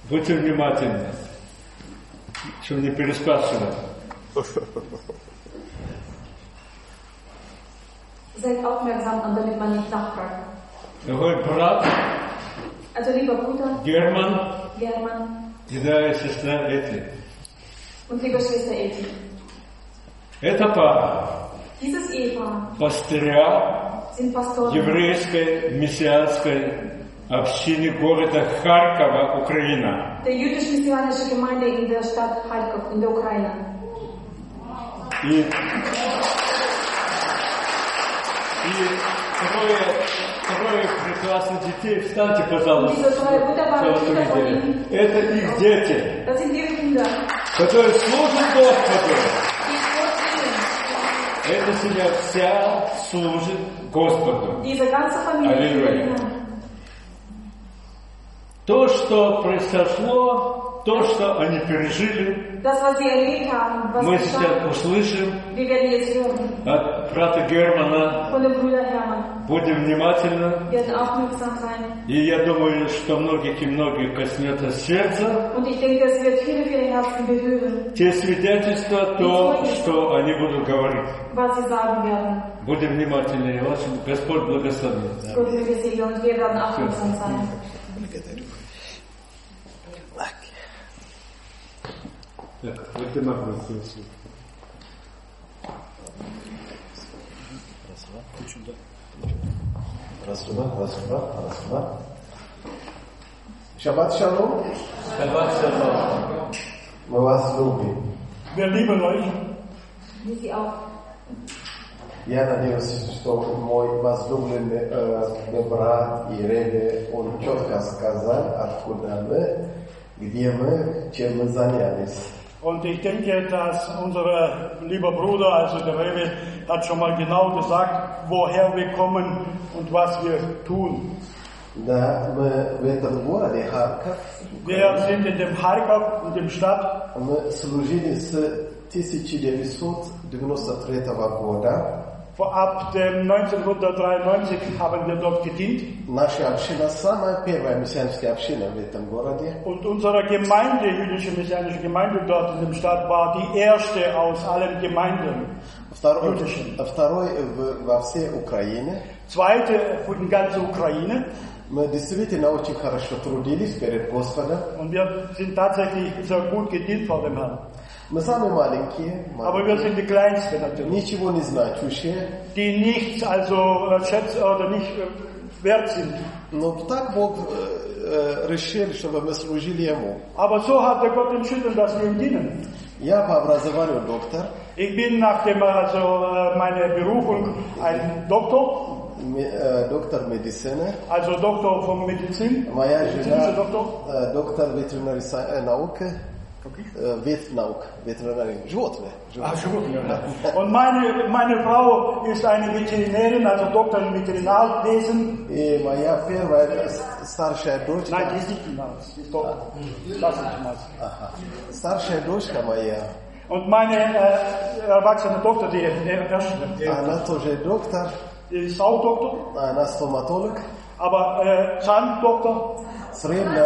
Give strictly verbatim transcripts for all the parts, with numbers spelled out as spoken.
Будьте внимательны, чтобы не переспрашивать. Seid aufmerksam, damit man nicht nachfragt. Дорогой брат, Also lieber Bruder, Герман, German дорогая сестра Эти. und liebe Schwester Eti. Это пара Dieses Ehepaar пастыря sind Pastoren еврейской мессианской общины города Харькова, Украина. der jüdisch-messianischen Gemeinde in der Stadt Kharkov in der Ukraine. И, и трое, трое прекрасных детей, встаньте, пожалуйста, кто видели. Это их дети, Das sind ihre Kinder, которые служат Господу. die Gott dienen. Эта семья вся служит Господу. Diese ganze Familie Halleluja. dienen. То, что произошло, то, что они пережили, Das, was sie erlebt haben, was мы geschah, сейчас услышим wir werden jetzt hören от брата Германа. von dem Bruder Hermann. Будем внимательны. Wir werden aufmerksam sein. И я думаю, что многих и многих коснется сердца. Und ich denke, es wird viele, viele Herzen berühren, Те свидетельства, то, что они будут говорить. was sie sagen werden. Будем внимательны. И вас Господь благословит. Gott möge segnen und wir werden aufmerksam sein. Так, это надо слушать. Раз, два, раз, два, раз, два. Шаббат шалом. Шаббат шалом. Мы вас любим. Wir lieben euch. Wie sie auch. Я надеюсь, что мой возлюбленный э, брат и Ребе, он четко сказал, откуда мы, где мы, чем мы занялись. Und ich denke, dass unser lieber Bruder, also der Rebbe, hat schon mal genau gesagt, woher wir kommen und was wir tun. Да, мы в этом городе Харьков. Wir sind in dem Kharkov, in dem Stadt. Мы служили с тысяча девятьсот девяносто третьего года. Ab dem neunzehnhundertdreiundneunzig haben wir dort gedient. Наша община самая первая мессианская община в этом городе. Und unsere Gemeinde, jüdische messianische Gemeinde dort in dem Stadt, war die erste aus allen Gemeinden. Второй, второй в, во всей Украине. Zweite für die ganze Ukraine. Мы действительно очень хорошо трудились перед Господом. Und wir sind tatsächlich sehr gut gedient vor dem Herrn. Мы самые маленькие, Aber wir sind die Kleinsten natürlich. ничего не значащие. Die nichts also schätzen oder nicht wert sind. Но так Бог э, решил, чтобы мы служили Ему. Aber so hat der Gott entschieden, dass wir ihm dienen. Я по образованию доктор. Ich bin nach dem, also meine Berufung ein Doktor. Доктор медицины. Also Doktor von Medizin. Моя жена Doktor. доктор ветеринарной науки. Ветнаук, ветеринарий, животные. Ah, Животные, ja. Und meine, meine Frau ist eine Veterinärin, also Doktor im Veterinarwesen. И моя первая старшая дочка. Nein, die ist nicht genau, die ist Doktor. Das ist nicht Ага. Старшая дочка моя. Und meine äh, erwachsene Tochter, die erste, Она тоже доктор. die ist auch Doktor. Она стоматолог. Aber äh, Zahndoktor. Средняя.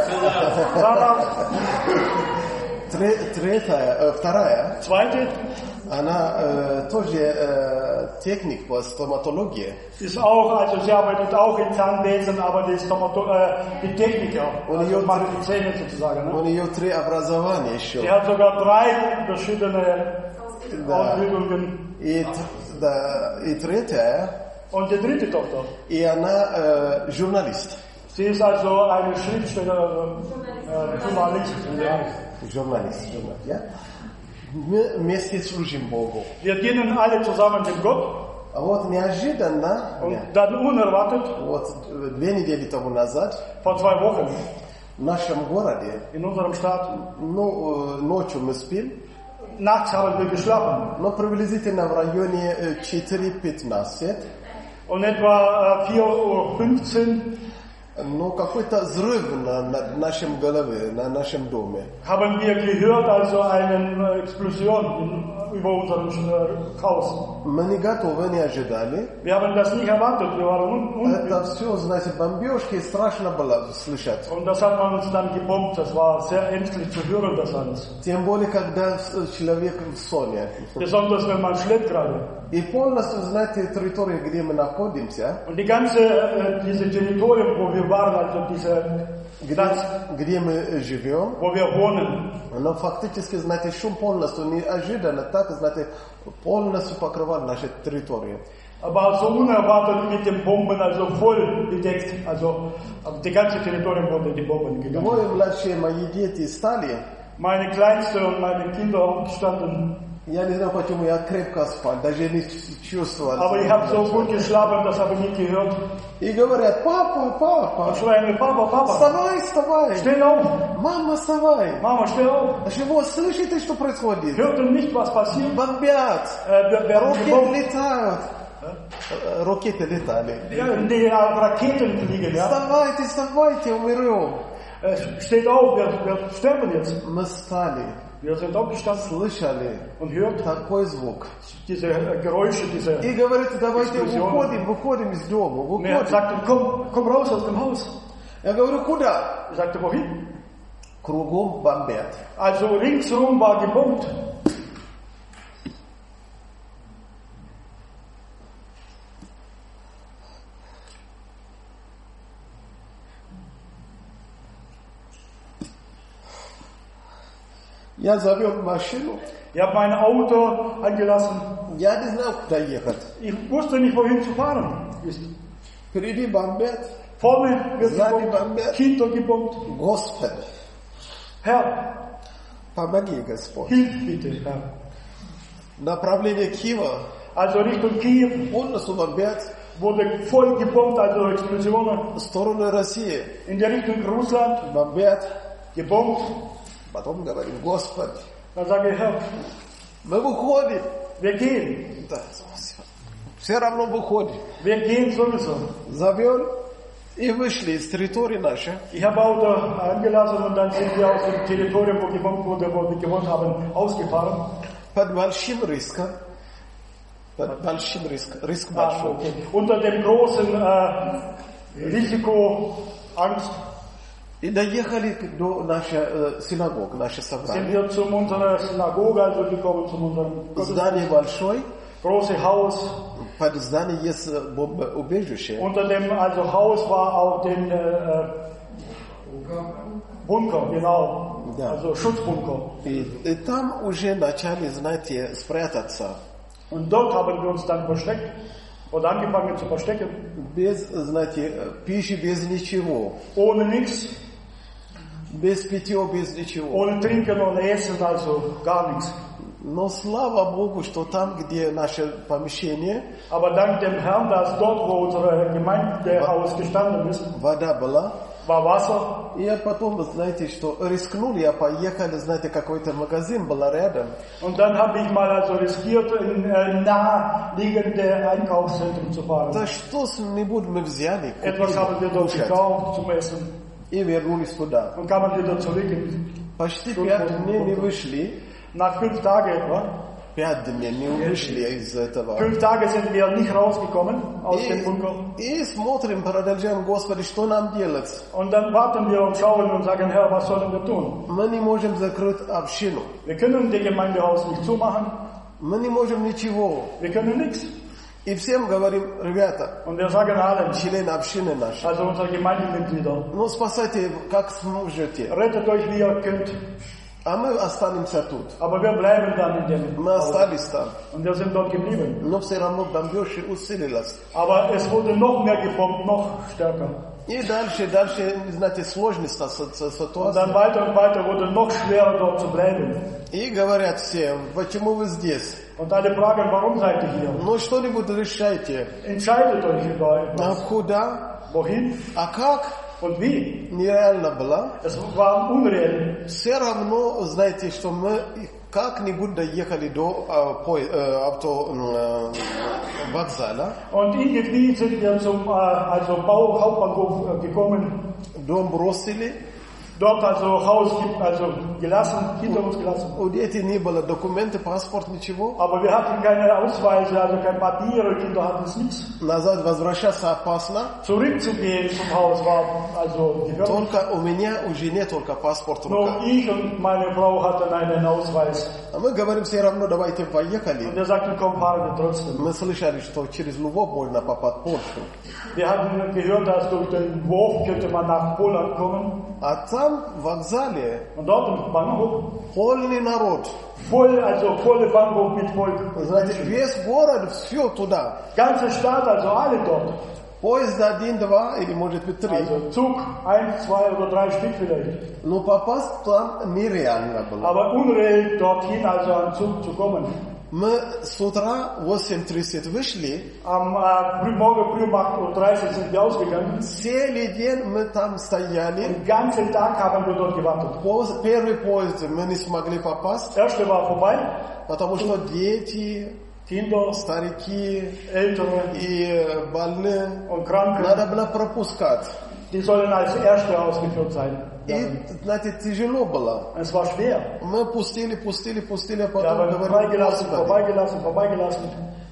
Третья, вторая. Zweite. Она äh, тоже äh, Technik по стоматологии. Ist auch, also sie arbeitet auch im Zahnwesen, aber die ist Stomato äh, die Techniker. Und Also die macht die Zähne sozusagen. У Ne? нее три образования еще. Sie hat sogar drei verschiedene Да. Ausbildungen. И, да, и третья. Und die dritte Tochter. И она äh, журналист. Sie ist also eine Schriftstellerin, äh, Journalistin. Ja. Журналист, журналист, ja? Мы вместе служим Богу. Wir dienen alle zusammen dem Gott. А вот неожиданно, Und dann unerwartet, вот две недели тому назад, vor zwei Wochen, в нашем городе, in unserem Staat, ну, ночью мы спим, nachts haben wir geschlafen. но приблизительно в районе четыре пятнадцать, Und etwa vier Uhr fünfzehn ну, какой-то взрыв на, на нашем голове, на нашем доме. haben wir gehört, also eine Explosion über unserem äh, Haus. Мы не готовы, не ожидали. Wir haben das nicht erwartet, wir waren un un Это все, знаете, бомбежки, страшно было слышать. und das hat man uns dann gebombt, das war sehr ängstlich zu hören, das alles. Тем более, когда человек в соне. Besonders wenn man schläft gerade. И полностью, знаете, территория, где мы находимся, Und die ganze, äh, diese Territorium, wo wir waren, also diese где, Platz, где мы живем, wo wir wohnen, но фактически, знаете, шум полностью неожиданно, так, знаете, полностью покрывал нашу территорию. aber so unerwartet mit den Bomben, also voll bedeckt, also die ganze Territorium wurde die Bomben gegangen. Двое младшие мои дети стали, Meine Kleinste und meine Kinder aufgestanden, я не знаю, почему я крепко спал, даже не чувствовал. aber ich habe so gut geschlafen, das habe ich nicht gehört. И говорят, папа, папа, Und schreien mir, Papa, Papa, вставай, вставай, steh auf, мама, вставай. Mama, steh auf. Чего, слышите, что происходит? Hört ihr nicht, was passiert? Бомбят, Äh, wir werden ракеты gebombt. летают. Ракеты летали. Ja, die Raketen fliegen, ja. Вставайте, вставайте, умрем. Äh, steht auf, wir, wir sterben jetzt. Мы стали, Wir sind aufgestanden слышали und hört такой звук. diese äh, Geräusche, diese... И говорит, давайте Эксплозион. выходим, выходим из дома, Und er выходим. sagte, komm, komm raus aus dem Haus. Я говорю, куда? Ich sagte, wohin? Кругом бомбят. Also ringsherum war gebombt. Я завел машину. Ich habe mein Auto angelassen. Я не знал, куда ехать. Ich wusste nicht, wohin zu fahren ist. Впереди бомбят. Vorne wird Sag die gebombt, Bamberg. hinter gebombt. Господи, Herr, помоги, Господь. hilf bitte, Herr. Направление Киева Also Richtung Kiew полностью бомбят. wurde voll gebombt, also Explosionen. В сторону России In der Richtung Russland бомбят. gebombt. Потом говорим, Господи, Dann sage ich, Herr, мы выходим. wir gehen. Да, все равно выходим. Wir gehen sowieso. Завел и вышли из территории нашей. Ich habe Auto angelassen und dann sind wir aus dem Territorium, wo gebombt wurde, wo wir gewohnt haben, ausgefahren. Под большим риском. Под большим риском. Риск Ah, большой. okay. Unter dem großen äh, Risiko, Angst, И доехали до нашей э, синагог, наше sind собрание. wir zu unserer Synagoge, also gekommen zu unserem Здание большое. großes Haus. Под зданием есть э, бомбоубежище. Unter dem also Haus war auch den äh, Bunker, genau, Ja. also Schutzbunker. И, и там уже начали, знаете, спрятаться. Und dort haben wir uns dann versteckt oder angefangen zu verstecken, Без, знаете, э, пищи, без ничего. ohne nichts, Без питья, без ничего. ohne Trinken, ohne Essen, also gar nichts. Но слава Богу, что там, где наше помещение, Aber dank dem Herrn, dass dort, wo unsere Gemeindehaus gestanden ist, вода была. war Wasser. И я потом, знаете, что рискнул, я поехал, знаете, какой-то магазин был рядом. Und dann habe ich mal also riskiert, in äh, naheliegende Einkaufszentrum zu fahren. Да что-нибудь мы взяли, Etwas haben wir купили, dort кушать. gekauft zum Essen И вернулись туда. und kamen wieder zurück. In, Почти пять дней не вышли. nach fünf Tagen etwa. Пять дней не вышли из этого. Fünf Tage sind wir nicht rausgekommen aus dem Bunker. И, и смотрим, продолжаем, Господи, что нам делать? Und dann warten wir und schauen und sagen, Herr, was sollen wir tun? Мы не можем закрыть общину. Wir können das Gemeindehaus nicht zumachen. Мы не можем ничего. Wir können nichts. И всем говорим, ребята, Und wir sagen allen, члены общины наши, also unsere Gemeindemitglieder, ну спасайте, как сможете. rettet euch, wie ihr könnt. А мы останемся тут. Aber wir bleiben dann in dem Мы Haus. остались там. Und wir sind dort geblieben. Но все равно бомбеж усилилась. Aber es wurde noch mehr gebombt, noch stärker. И дальше, дальше, знаете, сложность Und ситуации. dann weiter und weiter wurde noch schwerer dort zu bleiben. И говорят все, почему вы здесь? Und alle fragen, warum seid ihr hier? Ну что-нибудь решайте. Entscheidet euch über А etwas. куда? Wohin А как? und wie? Нереально было. Es war unreal. Все равно, знаете, что мы как-нибудь доехали до э, по, э, автовокзала. Und irgendwie sind wir zum äh, also Bau Hauptbahnhof äh, gekommen. Дом бросили. dort also Haus gibt, also gelassen, hinter uns gelassen. У детей не было документы, паспорт, ничего. Aber wir hatten keine Ausweise, also kein Papiere, Kinder hatten es nichts. Назад возвращаться опасно. Zurückzugehen zum Haus war also gefährlich. Только у меня, у жены только паспорт в Nur руках. ich und meine Frau hatten einen Ausweis. А мы говорим все равно, давайте поехали. Und er sagte, komm, fahren wir trotzdem. Мы слышали, что через Львов можно попасть в Польшу. Wir hatten gehört, dass durch den Wurf könnte man nach Polen kommen. А там в вокзале Und dort im Bahnhof, полный народ. voll, also volle Bahnhof mit Volk. Знаете, весь город, все туда. Ganze Stadt, also alle dort. Поезд один, два или может быть три. Also Zug, eins, zwei oder drei Stück vielleicht. Но попасть там нереально было. Aber unreal dorthin, also am Zug zu kommen. Мы с утра в восемь тридцать вышли. Am äh, Morgen früh um acht Uhr dreißig sind wir ausgegangen. Целый день мы там стояли. Den ganzen Tag haben wir dort gewartet. Поезд- Первый поезд мы не смогли попасть, Der erste war vorbei. потому что дети, Kinder, старики Ältere и больные und Kranke, надо было пропускать. die sollen als Erste ausgeführt sein. И, знаете, тяжело было. Es war schwer. Мы пустили, пустили, пустили, а Wir потом haben говорим, vorbeigelassen, Господи, vorbeigelassen, vorbeigelassen.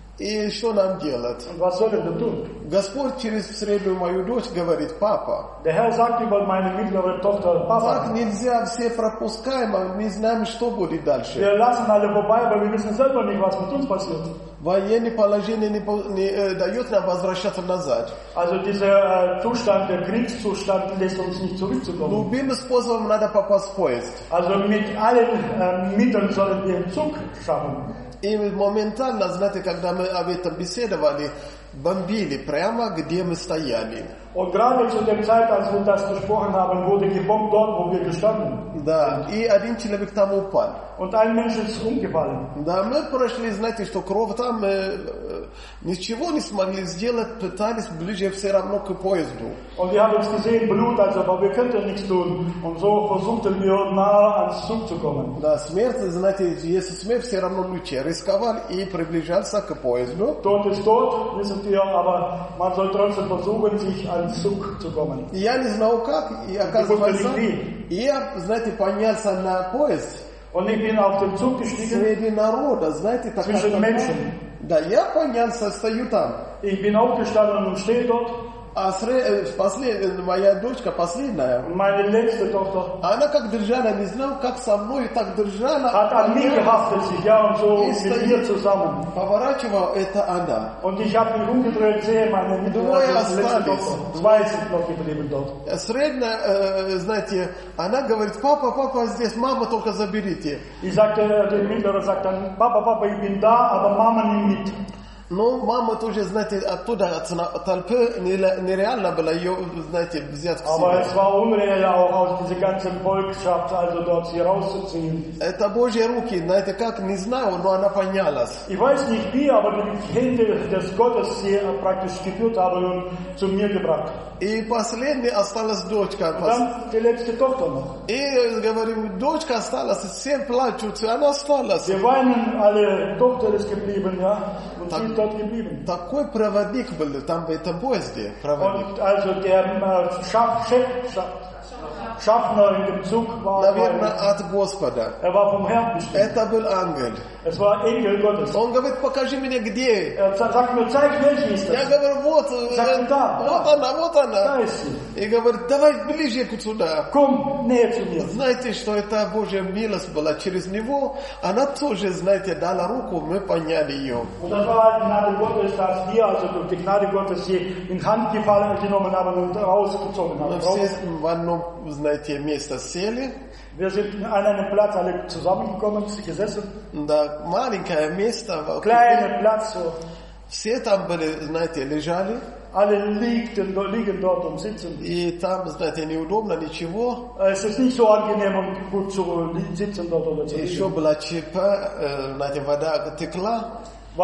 и что нам делать? Und was sollen wir tun? Господь через среднюю мою дочь говорит, папа, Der Herr sagt über meine mittlere Tochter, так Papa, нельзя, все пропускаем, а мы знаем, что будет дальше. wir lassen alle vorbei, aber wir wissen selber nicht, was mit uns passiert. Военное положение не, по- не, э, дает нам возвращаться назад. Also dieser äh, Zustand, der Kriegszustand lässt uns nicht zurückzukommen. Любым способом надо попасть в поезд. Also mit allen äh, Mitteln sollen wir den Zug schaffen. И моментально, знаете, когда мы об этом беседовали, бомбили прямо, где мы стояли. Und gerade zu der Zeit, als wir das besprochen haben, wurde gebombt dort, wo wir gestanden. Да, и один человек там упал. Und ein Mensch ist umgefallen. Да, мы прошли, знаете, что кровь там, э, э, ничего не смогли сделать, пытались ближе все равно к поезду. Und wir haben es gesehen, Blut, also, aber wir könnten nichts tun. Und so versuchten wir, nahe ans Zug zu kommen. Да, смерть, знаете, если смерть, все равно лучше. Рисковал и приближался к поезду. Tod ist tot, wissen wir, aber man soll trotzdem versuchen, sich ans Zug zu kommen. И я не знал как, и оказывается, и я, знаете, поднялся на поезд. Und ich bin auf den Zug gestiegen, Среди народа, знаете, такая zwischen толпа. Menschen. Да, я поднялся, стою там. Ich bin aufgestanden und stehe dort. А сре- э, послед- э, моя дочка последняя, Und meine letzte Tochter она как держала, не знал, как со мной так держала. hat an mich gehaftet, sich ja und so Ist mit da- mir zusammen. Поворачивал, это она. Und ich habe mich umgedreht, sehe meine Двое letzte остались. Tochter. Zwei sind noch geblieben dort. Средняя, э, знаете, она говорит, папа, папа здесь, мама, только заберите. Ich sagte, der Mittlere sagt dann, Papa, Papa, ich bin da, aber Mama nimm mit. Но мама тоже, знаете, оттуда, от толпы, нереально было ее, знаете, взять к Aber себе. es war unreal, auch aus dieser ganzen Volkschaft, also dort sie rauszuziehen. Это Божьи руки, знаете, как, не знаю, но она поднялась. Ich weiß nicht wie, aber die Hände des Gottes sie praktisch geführt haben und zu mir gebracht. И последняя осталась дочка. Und dann die letzte Tochter noch. И говорим, дочка осталась, все плачут, она осталась. Wir weinen, alle Tochter ist geblieben, ja, und sie ist dort geblieben. Такой проводник был там в этом поезде, проводник. Und also der äh, Schaff, Chef, Schaff, Schaffner in dem Zug war, Наверное, war от Господа. er war vom Herrn bestimmt. Это был ангел. Es war Engel Gottes. Он говорит, покажи мне где. Er sagt mir, zeig, welche ist Я das? говорю, вот, Sagt э, er, da, вот da. она, вот Da она. ist sie. И говорит, давай ближе к сюда. Komm, näher zu mir. Знаете, что это Божья милость была через него? Она тоже, знаете, дала руку, мы подняли ее. Und das war die Gnade Gottes, dass wir, also durch die Gnade Gottes, sie in Hand gefallen genommen haben und rausgezogen Мы haben. все Raus. в одном, знаете, месте сели. Wir sind an einem Platz alle zusammengekommen, gesessen. Да, маленькое место. Kleiner Platz, so. Все там были, знаете, лежали. Alle liegen, liegen dort und sitzen. И там, знаете, неудобно, ничего. Es ist nicht so angenehm und gut zu sitzen dort oder zu Еще liegen. была ЧП, э, знаете, вода текла,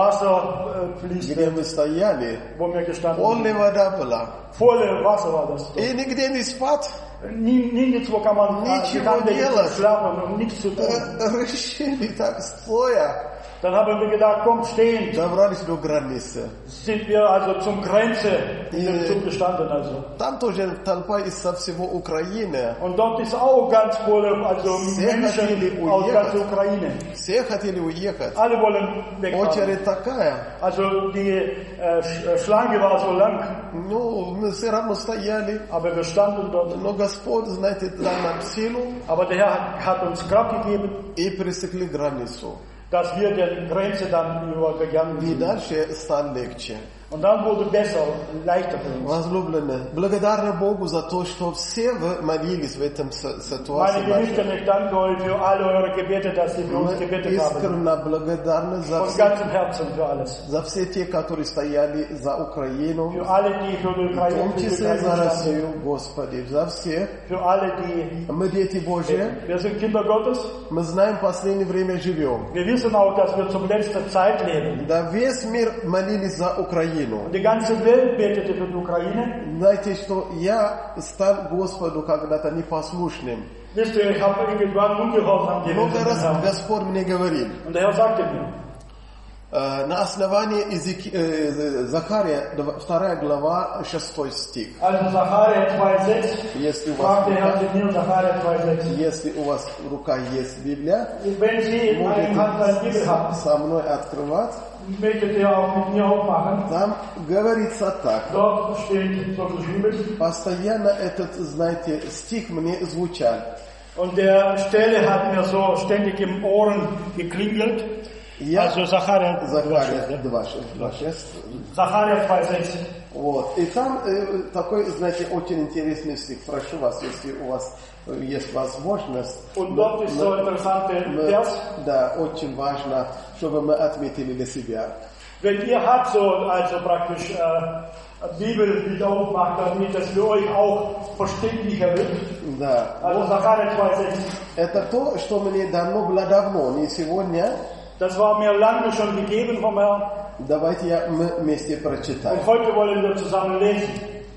Wasser äh, fließt, где мы стояли. wo wir gestanden Полная sind. вода была. Volle Wasser war das. И нигде не спать. Nie, nirgendwo kann man Ничего die Hand делать. schlafen und nichts zu tun. Э, Решили так стоя. Dann haben wir gedacht, komm, stehen. Добрались до границы. Sind wir also zum Grenze in dem Zug gestanden also. Там тоже толпа из со всего Украины. Und dort ist auch ganz voll, also Menschen aus ganz Ukraine. Все хотели уехать. Alle wollen wegfahren. Очередь такая. Also die äh, Schlange war so lang. Ну, мы все равно стояли. Aber wir standen dort. Но Господь, знаете, дал нам силу. Aber der Herr hat uns Kraft gegeben. И пересекли границу. Dass wir die Grenze dann übergegangen И sind. дальше стало легче. Und dann wurde besser, leichter für uns. Возлюбленные, благодарны Богу за то, что все вы молились в этом ситуации. Meine Geliebten, ich danke euch für alle eure Gebete, dass ihr für uns Мы gebetet habt. искренне благодарны за Von все, ganzem Herzen für alles. за все те, которые стояли за Украину, Für alle, die für die в Ukraine, том für die числе Ukraine за standen. Россию, Господи, за всех. Für alle, die... Мы дети Божьи, Wir sind Kinder Gottes. мы знаем, в последнее время живем. Wir wissen auch, dass wir zum letzten Zeit leben. Да весь мир молились за Украину. Und die ganze Welt betete für die Ukraine. Знаете, что я стал Господу когда-то непослушным. Wisst ihr, ich habe irgendwann ungehorsam Много gewesen. раз Господь мне говорил. Und der Herr sagte mir, Э, на основании Иезеки- э, Захария, дв- вторая глава, шестой стих. also Sacharja zwei sechs, Если у вас, fragte der Herr рука, zu mir, Sacharja zwei sechs. если у вас рука есть Библия, Wenn Sie in einem Hand eine Bibel можете haben, со мной открывать. möchtet ihr auch mit mir aufmachen. Там говорится так. Dort steht so geschrieben. Постоянно этот, знаете, стих мне звучал. Und der Stelle hat mir so ständig im Ohren geklingelt. Я Also Sacharja Захария два шесть. Sacharja zwei sechs. Вот. И там э, такой, знаете, очень интересный стих. Прошу вас, если у вас э, есть возможность. Und dort ist so interessanter мы- Vers. да, очень важно, чтобы мы отметили для себя. Wenn ihr habt so also praktisch äh, Bibel mit aufmacht, damit das für euch auch verständlicher wird. Да. Also Sacharja zwei sechs. Это то, что мне дано было давно, не сегодня. Das war mir lange schon gegeben vom Herrn. Давайте я, мы вместе прочитаем. Und heute wollen wir zusammen lesen.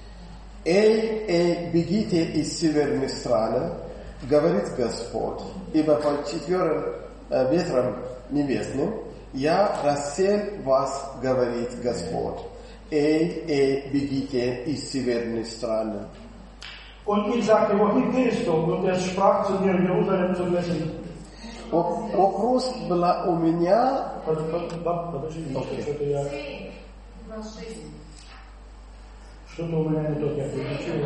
Эй, эй, бегите из северной страны, говорит Господь, ибо под четверым э, ветром небесным я рассеял вас, говорит Господь. Эй, эй, бегите из северной страны. Und ich sagte, wohin gehst du? Und er sprach zu mir, Jerusalem zu messen. Вопрос был у меня. Подожди, что-то я... Что-то у меня не то, я переключил.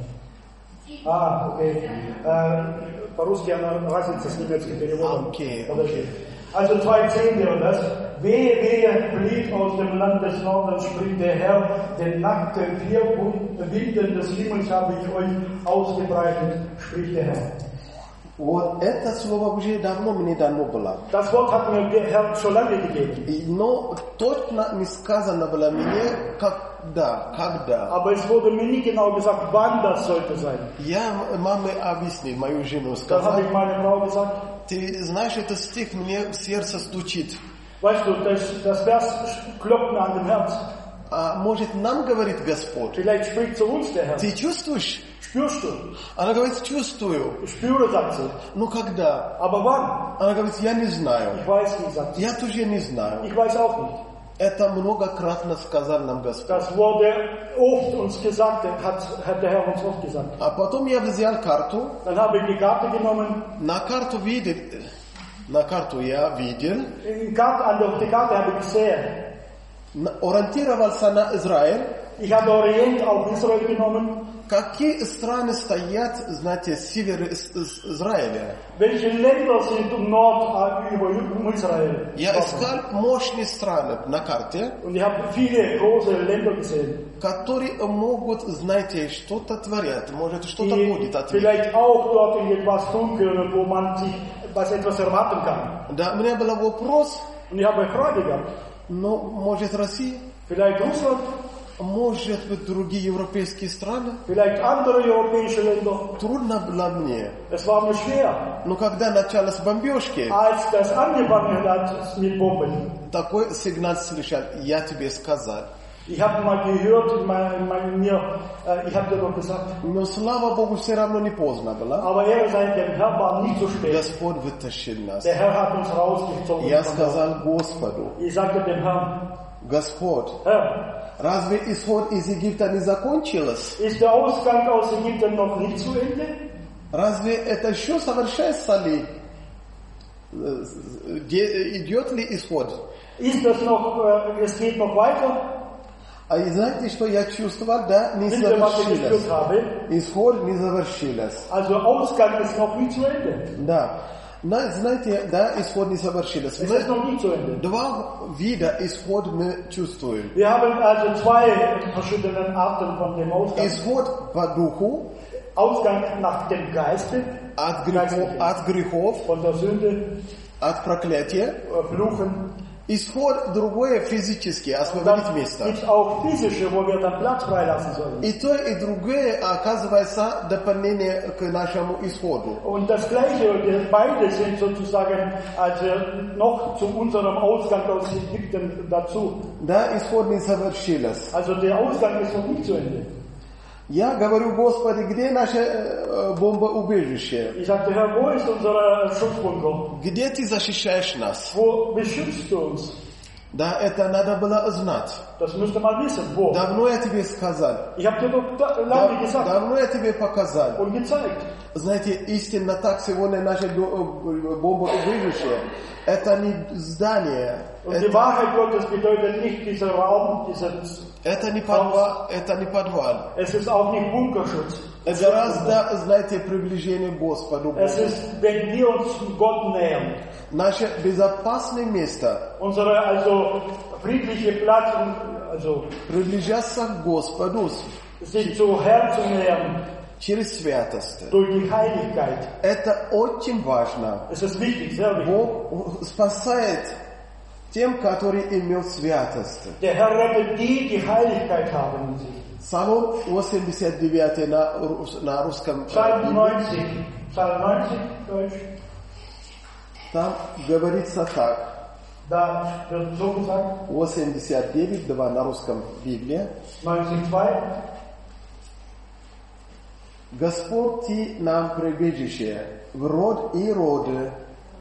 А, окей. Äh, по-русски она разница с немецким переводом. Okay, Подожди. Also zwei zehn wäre das. Wehe, wehe, blieb aus dem Land des Nordens, spricht der Herr, den nackten vier Winden des Himmels habe ich euch ausgebreitet, spricht der Herr. Вот это слово уже давно мне дано было. Das Wort hat mir der Herr schon lange gegeben. Но точно не сказано было мне, когда, когда. Aber es wurde mir nicht genau gesagt, wann das sollte sein. Я маме объяснил, мою жену Dann habe сказал, ich meine Frau gesagt, ты знаешь, этот стих мне в сердце стучит. weißt du, das, das Vers klopft mir an dem Herz. А может нам говорит Господь? Vielleicht spricht zu uns der Herr. Ты чувствуешь? Spürst du? Она говорит, чувствую. Ich spüre, sagt sie. Ну когда? Aber wann? Она говорит, я не знаю. Ich weiß nicht, sagt sie. Я тоже не знаю. Ich weiß auch nicht. Это многократно сказал нам Господь. Das wurde oft uns gesagt, hat, hat der Herr uns oft gesagt. А потом я взял карту. Dann habe ich die Karte genommen. На карту видел, на карту я видел, Die Karte, auf die Karte habe ich gesehen. ориентировался на Израиль. Ich habe Orient auf Israel genommen. Какие страны стоят, знаете, с севера Израиля? Welche Länder sind um Nord über um Israel? Я искал мощные страны на карте, Und ich habe viele große Länder gesehen, которые могут, знаете, что-то творят, может что-то die будет от них. vielleicht auch dort irgendwas tun können, wo man sich was etwas erwarten kann. Да, у меня был вопрос, Und ich habe eine Frage gehabt. ну, может Россия, Vielleicht Russland, может быть другие европейские страны? vielleicht andere europäische Länder. Трудно было мне. Es war mir schwer. Но когда началась бомбежки, Als das angefangen hat mit Bomben, такой сигнал слышал, я тебе сказал. Ich habe mal gehört, mein, mein, mir, äh, ich habe dir doch gesagt, Но слава Богу, все равно не поздно было. aber Ehre sei dem Herrn, war nicht so spät. Господь вытащил нас. Der Herr hat uns rausgezogen. Я von сказал dort. Господу, Ich sagte dem Herrn, Господь, Herr, разве исход из Египта не закончилось? ist der Ausgang aus Ägypten noch nicht zu Ende? Разве это еще совершается ли? Где- Идет ли исход? Ist das noch, äh, es geht noch weiter? А и знаете, что я чувствовал? Да, не Wisst ihr, was ich завершилось. gespürt habe? Исход не завершилось. Also Ausgang ist noch nicht zu Ende. Да. Но, знаете, да, исход не завершилось. Es Мы ist noch nicht zu Ende. два вида исход мы чувствуем. Wir haben also zwei verschiedene Arten von dem Ausgang. Исход по духу, Ausgang nach dem Geiste, от грехов, от грехов, von der Sünde, от проклятия. äh, Fluchen. Исход другое физически, Und освободить dann место. gibt es auch physische, wo wir dann Platz freilassen sollen. И то, и другое оказывается дополнение к нашему исходу. Und das Gleiche, beide sind sozusagen also noch zu unserem Ausgang aus Ägypten dazu. Да, исход не завершилось. Also der Ausgang ist noch nicht zu Ende. Я говорю, Господи, где наше э, бомбоубежище? Ich sagte, Herr, wo ist unser Schutzbunker? Где ты защищаешь нас? Wo beschützt du uns? Да, это надо было знать. Das müsste man wissen. Wo? Давно я тебе сказал. Ich habe dir doch da, Да- lange gesagt давно я тебе показал. und gezeigt. Знаете, истинно так сегодня наше до- бомбоубежище. Это не здание. Und die Это, Wahrheit Gottes bedeutet nicht dieser Raum, dieses, это не подвал. Это не подвал. es ist auch nicht Bunkerschutz. Это гораздо, знаете, приближение к Господу Богу. Es ist, wenn wir uns Gott nähern, Наше безопасное место. unsere also friedliche Platz, und, also Приближаться к Господу sich zu Herrn zu nähern через святость. durch die Heiligkeit. Это очень важно. Es ist wichtig, sehr wichtig. Бог спасает тем, которые имеют святость. Der Herr rettet die, die Heiligkeit haben in sich. Псалом восемьдесят девять на, рус- на русском Psalm Библии, neunzig, Psalm neunzig, Deutsch, там говорится так. da wird so gesagt, восемьдесят девять два на русском Библии. neunzig, zwei, Господь ты нам прибежище в род и роды.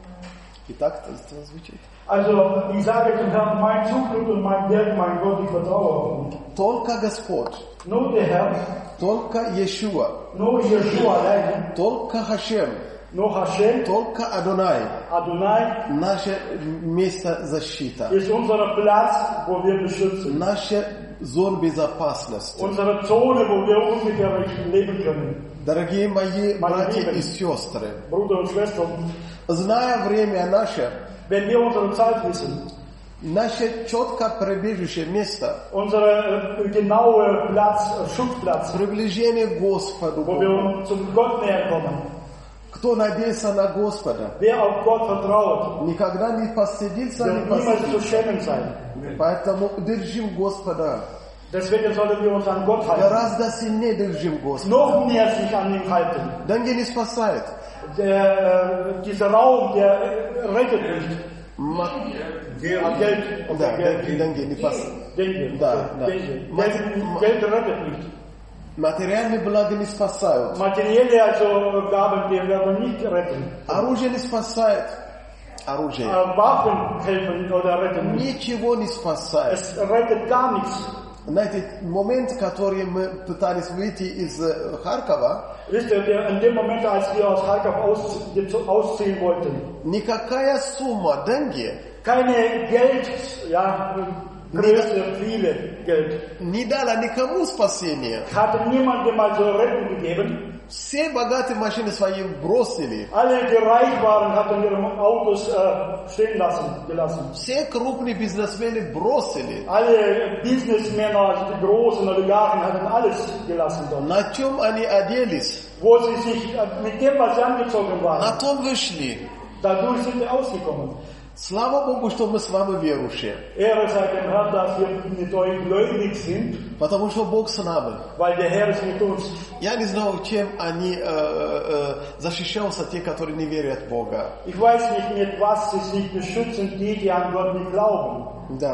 Итак, это звучит. Also, ich sage dem Herrn, mein Zuflucht und mein Berg, mein Gott, ich vertraue auf ihn. Только Господь, Nur der Herr, только Иешуа, nur Jeschua alleine, только Хашем, nur Hashem, только Адонай. Adonai, Наше место защиты. ist unser Platz, wo wir beschützen. Наша зона безопасности. Unsere Zone, wo wir ungefährlich leben können. Дорогие мои Мои братья любимые. и сестры, Brüder und Schwestern, зная время наше, wenn wir unsere Zeit wissen, наше четкое прибежище место, unsere äh, genaue Platz, äh, Schutzplatz, приближение к Господу wo wir Богу. uns zum Gott näher kommen. Кто надеется на Господа, Wer auf Gott vertraut, никогда не постыдится, не wird niemals zu постыдится. schämen sein. Поэтому держим Господа. Deswegen sollen wir uns an Gott halten. Гораздо сильнее держим Господа. Noch mehr sich an ihn halten. Деньги не спасает. Der, äh, dieser Raum, der äh, rettet nicht. Ма- Geld. Okay, Да, Geld. деньги, деньги не спасают. Denke. Да, да. Denke. Мат- Geld, Geld rettet nicht. Материальные блага не спасают. Materielle also Gaben, die werden nicht retten. Оружие не спасает. Оружие. Äh, Waffen helfen oder retten nicht. Ничего не спасает. Es rettet gar nichts. Знаете, момент, который мы пытались выйти из э, Харькова, Wisst ihr, der, in dem Moment, als wir aus Kharkov aus, ausziehen wollten, никакая сумма деньги keine Geld, ja, Größe, viele Geld, не дала никому спасения. hatte niemandem also Rettung gegeben. Все богатые машины свои бросили. Alle, die reich waren, hatten ihre Autos äh, stehen lassen, gelassen. Все крупные бизнесмены бросили. Alle Businessmänner, also die großen Oligarchen, hatten alles gelassen dort. На чем они оделись? Wo sie sich äh, mit dem, was sie angezogen На waren, том вышли. dadurch sind sie ausgekommen. Слава Богу, что мы с вами верующие. Ehre sei dem Herrn, dass wir mit euch gläubig sind, Потому что Бог с нами. weil der Herr ist mit uns. Я не знаю, чем они э, э, защищаются, те, которые не верят в Бога. Ich weiß nicht, mit was sie sich beschützen, die, die an Gott nicht glauben. Да.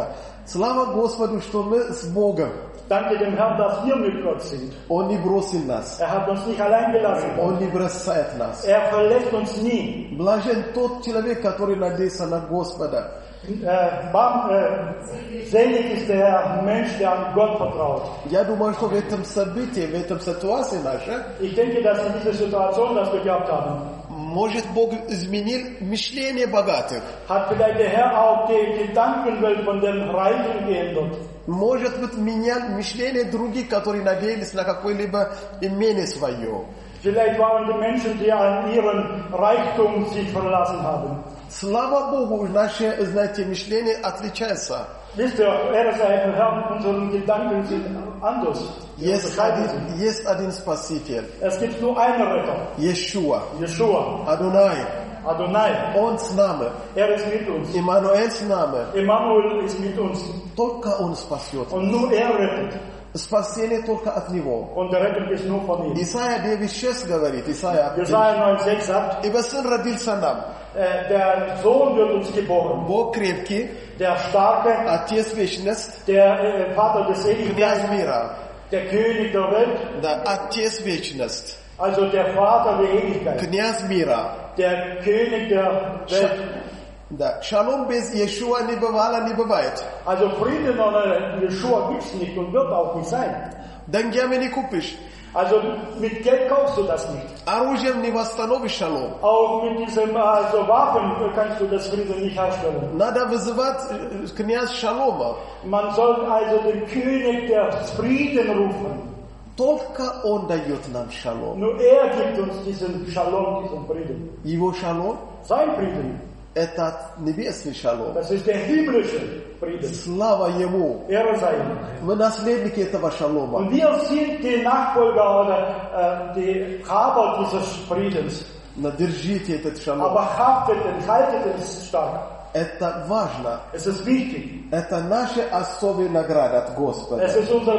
Слава Господу, что мы с Богом. Danke dem Herrn, dass wir mit Gott sind. Он не бросил нас. Er hat uns nicht allein gelassen. Он не бросает нас. Er verlässt uns nie. Блажен тот человек, который надеется на Господа. Äh, bam, äh, selig ist der Mensch, der an Gott vertraut. Я думаю, что в этом событии, в этом ситуации нашей, Ich denke, dass in dieser Situation, dass wir gehabt haben, может Бог изменил мышление богатых. hat vielleicht der Herr auch die Gedankenwelt von den Reichen geändert. Может быть, менял мышление других, которые надеялись на какое-либо имение свое. Vielleicht waren die Menschen, die an ihren Reichtum sich verlassen haben. Слава Богу, наше, знаете, мышление отличается. Wisst ihr, Ehre sei dem Herrn, unsere Gedanken sind anders. Есть один, есть один Спаситель. Es gibt nur einen Retter. Иешуа. Yeshua. Адонай. Adonai. Он с нами. Er ist mit uns. Иммануэль с нами. Emmanuel ist mit uns. Только Он спасет. Und nur er rettet. Спасение только от Него. Und der Rettung ist nur von ihm. Исайя девять шесть говорит, Исайя, Jesaja neun sechs sagt, ибо Сын родился нам. äh, der Sohn wird uns geboren. Бог крепкий, Der Starke, Отец вечность, der äh, Vater des князь Ewigkeits, мира. der König der Welt, Да, Отец вечность, also der Vater der Ewigkeit, князь мира. der König der Welt. Да, шалом без Иешуа не бывало, не бывает. Also Frieden ohne Yeshua gibt es nicht und wird auch nicht sein. Деньгами не купишь. Also mit Geld kaufst du das nicht. Оружием не восстановишь шалом. Auch mit diesem also Waffen kannst du das Frieden nicht herstellen. Надо вызывать э, князь шалома. Man soll also den König des Frieden rufen. Только Он дает нам шалом. Nur er gibt uns diesen Shalom, diesen Frieden. Его шалом Sein Frieden. – это небесный шалом. Das ist der himmlische Frieden. Слава Ему. Ehre sei ihm. Мы наследники этого шалома. Und wir sind die Nachfolger oder äh, die Haber dieses Friedens. Держите этот шалом. Aber haftet und haltet es stark. Это важно. Es ist wichtig. Это наша особая награда от Господа. Es ist unser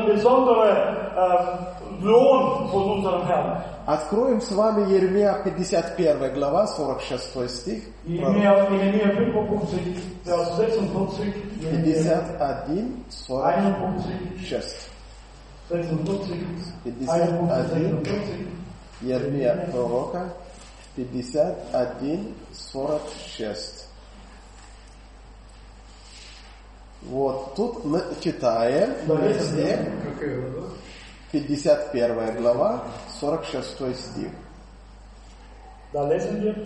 besonderer äh, Lohn von unserem Herrn. Откроем с вами Еремия пятьдесят первая глава, сорок шестой стих. Jeremia, Jeremia fünfundfünfzig, Vers sechsundvierzig, пятьдесят один, сорок шесть. sechsundvierzig, пятьдесят один, sechsundvierzig. Еремия пророка, пятьдесят один, сорок шесть. Вот, тут мы читаем, везде, пятьдесят первая глава, сорок шестой стих. Da lesen wir.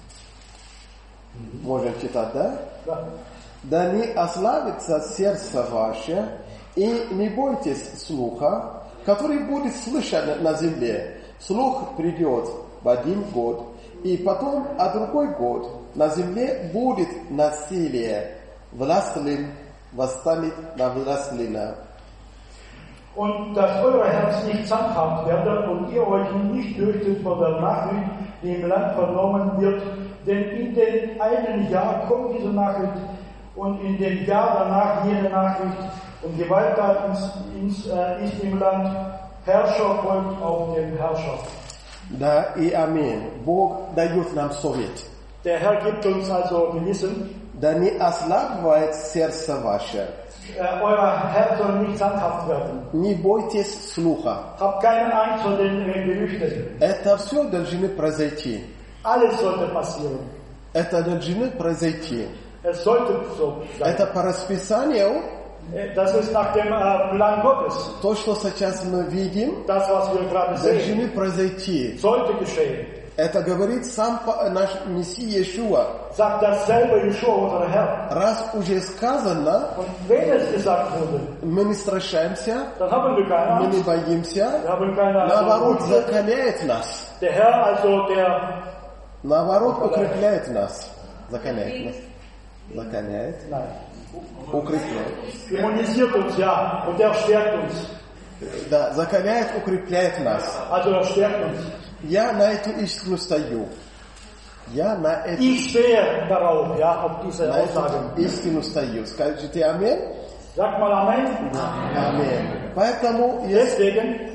Можем читать, да? Da. Да не ослабится сердце ваше, и не бойтесь слуха, который будет слышен на земле. Слух придет в один год, и потом, а другой год, на земле будет насилие. Властлин восстанет на властлина. Und dass euer Herz nicht zankhaft werde und ihr euch nicht fürchtet vor der Nachricht, die im Land vernommen wird, denn in dem einen Jahr kommt diese Nachricht und in dem Jahr danach jede Nachricht und Gewalttat ins, ins, äh, ist im Land, Herrscher folgt auf dem Herrscher. Да и аминь. Бог дает нам совет. Der Herr gibt uns also Gewissen, Да не ослабвает сердце ваше. äh, euer Herz soll nicht zankhaft werden. Не бойтесь слуха. Habt keine Angst vor den äh, Gerüchten. Это все должно произойти. Alles sollte passieren. Это должно произойти. Es sollte so sein. Это по расписанию. Das ist nach dem äh, Plan Gottes. То, что сейчас мы видим, Das, was wir gerade sehen, должно произойти. sollte geschehen. Это говорит сам наш Мессия Иешуа. Sagt dasselbe Yeshua, unser Herr. Раз уже сказано, Und wenn es gesagt wurde, мы не страшаемся, dann haben wir keine мы не Angst. боимся. Wir haben keine Наоборот, Angst. закаляет нас. Der Herr, also der, Наоборот, укрепляет нас. Закаляет нас. Закаляет. nein, Укрепляет. immunisiert uns, ja, und er stärkt uns. Да, закаляет, укрепляет нас. Also er stärkt uns. Я на эту истину стою. Я на эту, Ich stehe darauf, ja, auf diese на Aussagen. эту истину стою. Скажите аминь? Sagt mal Amen. Аминь. Поэтому, если Deswegen,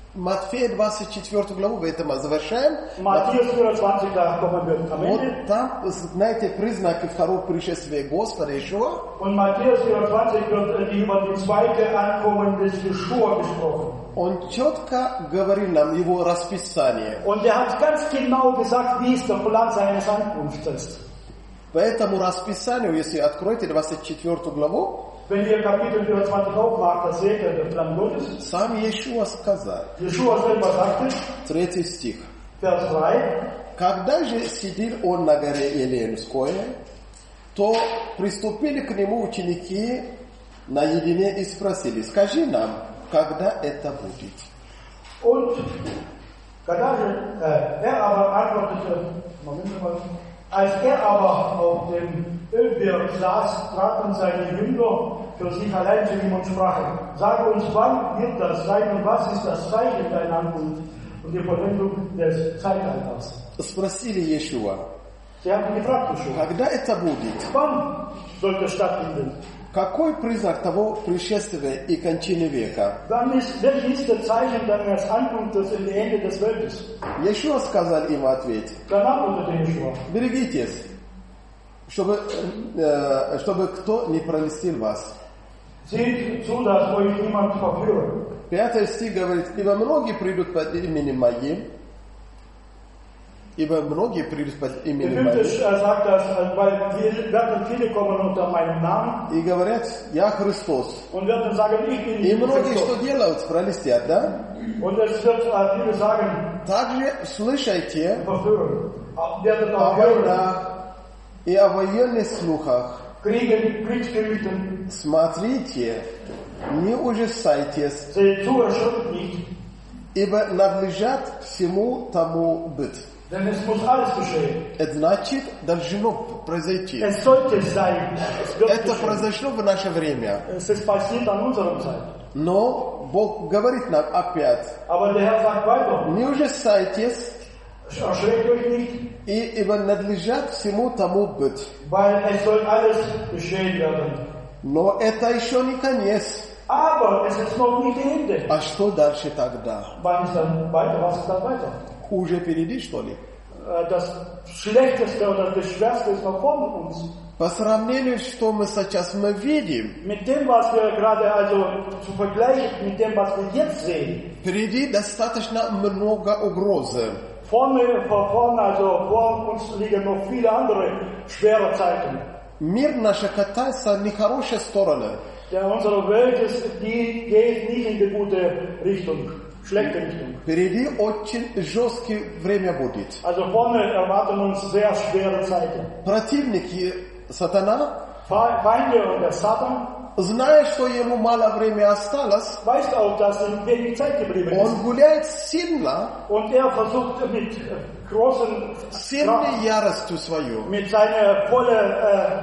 Матфея двадцать четвёртую главу, в этом мы завершаем. Matthäus vierundzwanzig, da kommen wir am Вот Ende. там, знаете, признаки второго пришествия Господа Иешуа. Und Matthäus vierundzwanzig wird über die zweite Ankommen des Jeschua gesprochen. Он четко говорил нам его расписание. Und er hat ganz genau gesagt, wie es der Plan seines Ankunfts ist. По этому расписанию, если откроете двадцать четвёртую главу, Wenn ihr Kapitel vierundzwanzig aufmacht, das seht ihr den Plan Gottes. сам Иешуа сказал, Jeschua selber sagte, третий стих. Vers drei, Когда же сидел он на горе Елеемской, то приступили к нему ученики наедине и спросили, скажи нам, когда это будет? und когда же, äh, er aber antwortete, Moment mal, als er aber auf dem Ölberg saß, traten seine Jünger für sich allein zu ihm und sprachen, sag uns, wann wird das sein und was ist das Zeichen deiner Ankunft und die Vollendung des Zeitalters? Спросили Иешуа, Sie haben gefragt, Jeschua, когда это будет? wann sollte es stattfinden? Какой признак того пришествия и кончины века? Wann ist, welches ist das Zeichen deines Ankunftes im Ende des Weltes? Иешуа сказал им ответ, Dann antwortete Jeschua, берегитесь, чтобы, э, чтобы кто не пролистил вас. seht zu, dass euch niemand verführe. Пятый стих говорит, ибо многие придут под именем Моим, ибо многие придут под именем Моим, Biblisch äh, sagt das, äh, weil wir werden viele kommen unter meinem Namen и говорят, я Христос. und werden sagen, ich bin И многие Christus. что делают? Пролистят, да? Und es wird äh, viele sagen, Также слышайте verführen. Äh, Werden о auch hören, войнах и о военных слухах. Kriegen, Kriegsgerüchten, Смотрите, не ужасайтесь, seht zu, erschrickt nicht, ибо надлежат всему тому быть. denn es muss alles geschehen. Это значит, должно произойти. Es sollte sein, es wird Это geschehen. произошло в наше время. Es ist passiert an unserer Zeit. Но Бог говорит нам опять, Aber der Herr sagt weiter, не ужасайтесь, erschreckt euch nicht, и ибо надлежат всему тому быть. weil es soll alles geschehen werden. Но это еще не конец. Aber es ist noch nicht die Ende. А что дальше тогда? Wann ist dann weiter? Was ist dann weiter? Хуже впереди, что ли? Äh, Das Schlechteste oder das Schwerste ist noch vor uns. По сравнению, что мы сейчас мы видим, Mit dem, was wir gerade also zu vergleichen, mit dem, was wir jetzt sehen. впереди достаточно много угрозы. Vorne, vor vorne, also vor uns liegen noch viele andere schwere Zeiten. Мир наш катается в нехорошие стороны. Ja, unsere Welt ist, die geht nicht in die gute Richtung, schlechte Richtung. Впереди очень жесткое время будет. Also vorne erwarten uns sehr schwere Zeiten. Противники сатана, Feinde und der Satan зная, что ему мало времени осталось, weiß auch, dass ihm wenig Zeit geblieben ist. он гуляет сильно, Und er versucht mit äh, großen сильной яростью свою. mit seiner volle äh,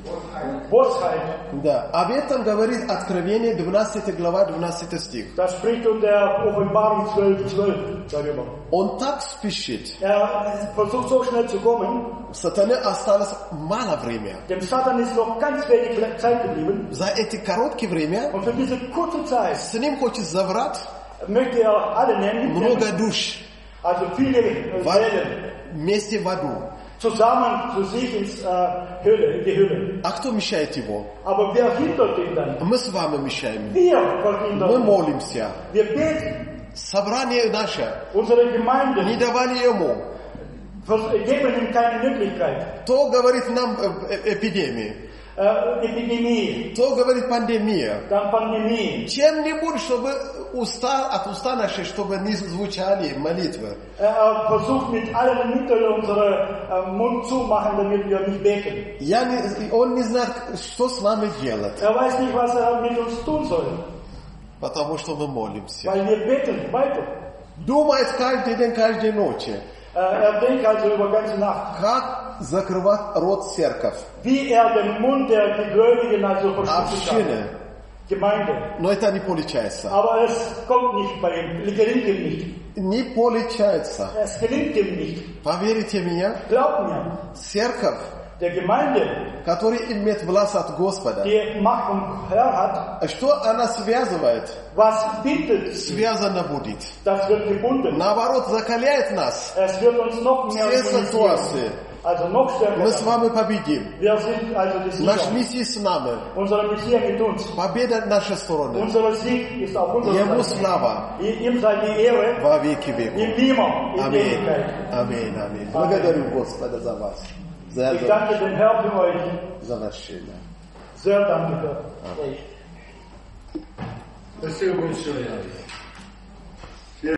Bosheit. Да. Об этом говорит Откровение, двенадцатая глава, двенадцатый стих. Das spricht in der Offenbarung zwölf, zwölf darüber. Он так спешит. Er versucht so schnell zu kommen. Сатане осталось мало времени. Dem Satan ist noch ganz wenig Zeit geblieben. За эти короткие время Und für diese kurze Zeit с ним хочет забрать möchte er alle nehmen, много душ also viele äh, в- Seelen, вместе в аду. zusammen zu sich ins äh, Höhle, in die Höhle. А кто мешает его? Aber wer hindert ihn dann? Мы с вами мешаем. Wir Мы verhindern ihn. молимся. Wir beten. Собрание наше Unsere Gemeinde не давали ему. vers- geben ihm keine Möglichkeit. Кто говорит нам э, э, эпидемии? Äh, Epidemie, Кто говорит пандемия? dann Pandemie. Чем-нибудь, чтобы уста, от уста нашей, чтобы не звучали молитвы. Er versucht mit allen Mitteln unseren äh, Mund zu machen, damit wir nicht beten. Я не, он не знает, что с нами делать, Er weiß nicht, was er mit uns tun soll, потому что мы молимся. weil wir beten weiter. Думает каждый день, каждой ночи, Äh, er denkt also über ganze Nacht, как закрывать рот церковь, wie er den Mund der die Gläubigen also verschließen kann. общины. Gemeinde. Но это не получается. Aber es kommt nicht bei ihm, gelingt ihm nicht. Не получается. Es gelingt ihm nicht. Поверите мне, Glaubt mir, церковь der Gemeinde, который имеет власть от Господа. die Macht vom Herrn hat, Что она связывает, was bindet, связано будет. das wird gebunden. Наоборот, закаляет нас. Es wird uns noch mehr Все organisieren. ситуации. Also noch stärker. Мы с вами победим. Wir sind also die Наш Sieger. миссия с нами. Unsere Mission mit uns. Победа нашей стороны. Unser Sieg ist auf unserer Ему Seite. слава Ihm sei die Ehre во веки веков. im Nimmer, in Аминь. Ewigkeit. Аминь. Аминь. Благодарю Господа за вас. За Ich danke dem Herrn für euch. завершение. Sehr danke für euch. Спасибо большое.